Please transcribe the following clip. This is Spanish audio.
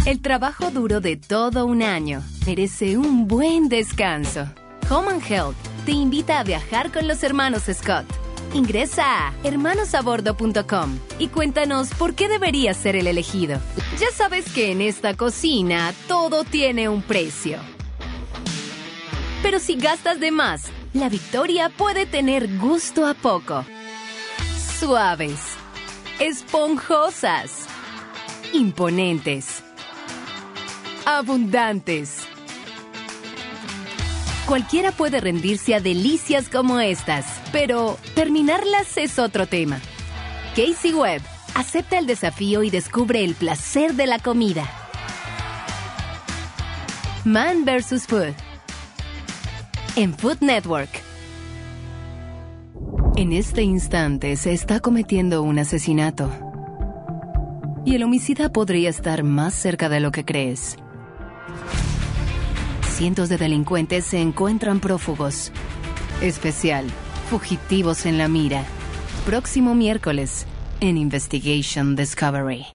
El trabajo duro de todo un año merece un buen descanso. Home and Health te invita a viajar con los hermanos Scott. Ingresa a hermanosabordo.com y cuéntanos por qué deberías ser el elegido. Ya sabes que en esta cocina todo tiene un precio. Pero si gastas de más, la victoria puede tener gusto a poco. Suaves, esponjosas, imponentes, abundantes. Cualquiera puede rendirse a delicias como estas, pero terminarlas es otro tema. Casey Webb acepta el desafío y descubre el placer de la comida. Man vs. Food. En Food Network. En este instante se está cometiendo un asesinato. Y el homicida podría estar más cerca de lo que crees. Cientos de delincuentes se encuentran prófugos. Especial, fugitivos en la mira. Próximo miércoles, en Investigation Discovery.